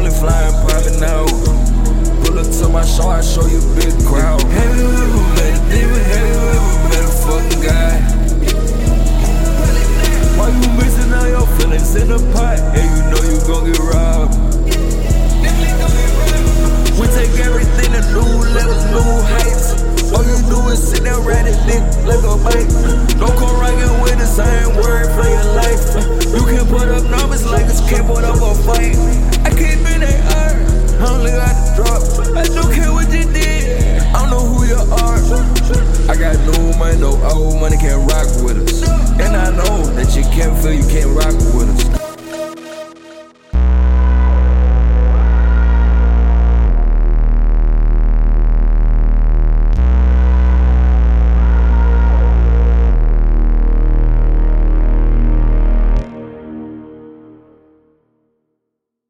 we flying private now. Pull up to my show, I show you big crowd. Have you ever met a demon? Have you ever met a fucking guy? Why you missing all your feelings in the pot? And you know you gon' get right.